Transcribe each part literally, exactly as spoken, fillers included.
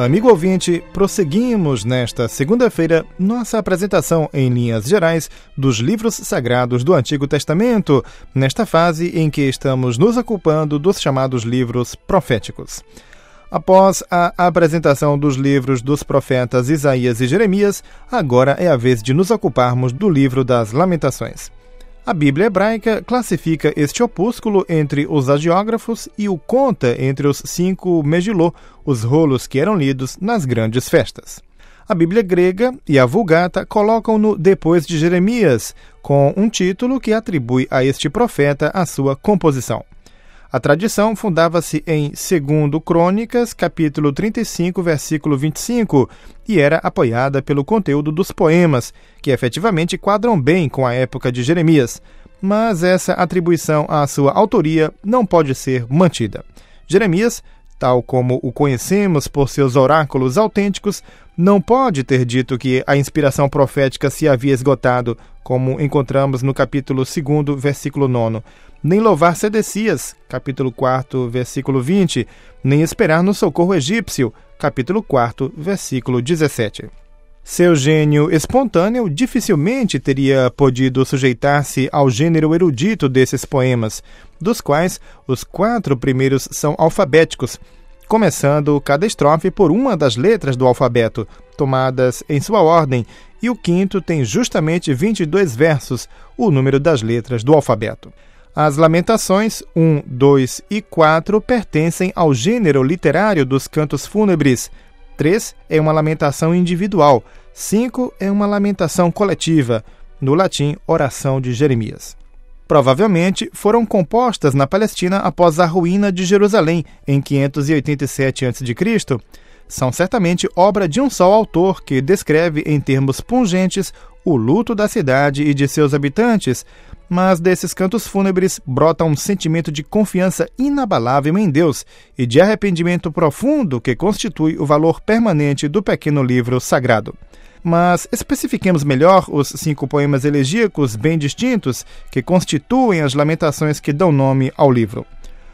Amigo ouvinte, prosseguimos nesta segunda-feira nossa apresentação em linhas gerais dos livros sagrados do Antigo Testamento, nesta fase em que estamos nos ocupando dos chamados livros proféticos. Após a apresentação dos livros dos profetas Isaías e Jeremias, agora é a vez de nos ocuparmos do livro das Lamentações. A Bíblia hebraica classifica este opúsculo entre os hagiógrafos e o conta entre os cinco Megilô, os rolos que eram lidos nas grandes festas. A Bíblia grega e a Vulgata colocam-no depois de Jeremias, com um título que atribui a este profeta a sua composição. A tradição fundava-se em Segundo Crônicas, capítulo trinta e cinco, versículo vinte e cinco, e era apoiada pelo conteúdo dos poemas, que efetivamente quadram bem com a época de Jeremias, mas essa atribuição à sua autoria não pode ser mantida. Jeremias, tal como o conhecemos por seus oráculos autênticos, não pode ter dito que a inspiração profética se havia esgotado, como encontramos no capítulo dois, versículo nove, nem louvar Sedecias, capítulo quatro, versículo vinte, nem esperar no socorro egípcio, capítulo quatro, versículo dezessete. Seu gênio espontâneo dificilmente teria podido sujeitar-se ao gênero erudito desses poemas, dos quais os quatro primeiros são alfabéticos, começando cada estrofe por uma das letras do alfabeto, tomadas em sua ordem, e o quinto tem justamente vinte e dois versos, o número das letras do alfabeto. As Lamentações um, dois e quatro pertencem ao gênero literário dos cantos fúnebres. três é uma lamentação individual. cinco é uma lamentação coletiva, no latim, oração de Jeremias. Provavelmente foram compostas na Palestina após a ruína de Jerusalém, em quinhentos e oitenta e sete antes de Cristo. São certamente obra de um só autor que descreve em termos pungentes o luto da cidade e de seus habitantes, mas desses cantos fúnebres brota um sentimento de confiança inabalável em Deus e de arrependimento profundo que constitui o valor permanente do pequeno livro sagrado. Mas especifiquemos melhor os cinco poemas elegíacos bem distintos que constituem as lamentações que dão nome ao livro.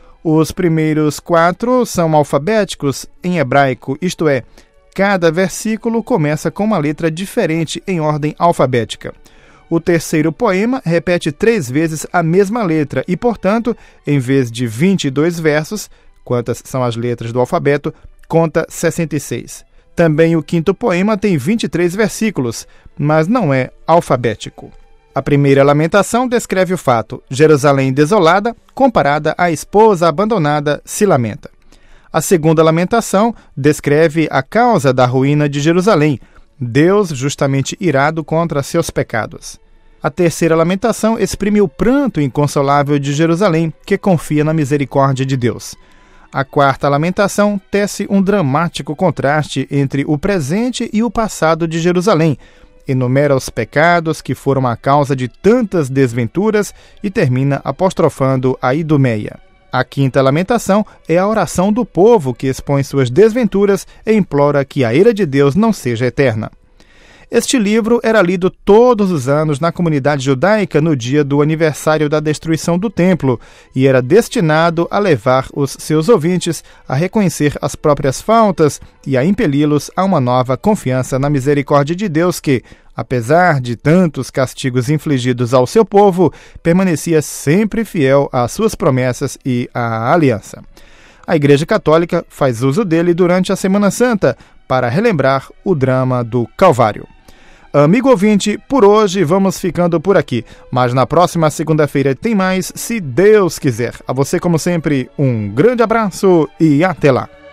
Os primeiros quatro são alfabéticos em hebraico, isto é, cada versículo começa com uma letra diferente em ordem alfabética. O terceiro poema repete três vezes a mesma letra e, portanto, em vez de vinte e dois versos, quantas são as letras do alfabeto, conta sessenta e seis. Também o quinto poema tem vinte e três versículos, mas não é alfabético. A primeira lamentação descreve o fato: Jerusalém desolada, comparada à esposa abandonada, se lamenta. A segunda lamentação descreve a causa da ruína de Jerusalém, Deus justamente irado contra seus pecados. A terceira lamentação exprime o pranto inconsolável de Jerusalém, que confia na misericórdia de Deus. A quarta lamentação tece um dramático contraste entre o presente e o passado de Jerusalém, enumera os pecados que foram a causa de tantas desventuras e termina apostrofando a Idumeia. A quinta lamentação é a oração do povo que expõe suas desventuras e implora que a ira de Deus não seja eterna. Este livro era lido todos os anos na comunidade judaica no dia do aniversário da destruição do templo e era destinado a levar os seus ouvintes a reconhecer as próprias faltas e a impeli-los a uma nova confiança na misericórdia de Deus que, apesar de tantos castigos infligidos ao seu povo, permanecia sempre fiel às suas promessas e à aliança. A Igreja Católica faz uso dele durante a Semana Santa para relembrar o drama do Calvário. Amigo ouvinte, por hoje vamos ficando por aqui, mas na próxima segunda-feira tem mais, se Deus quiser. A você, como sempre, um grande abraço e até lá!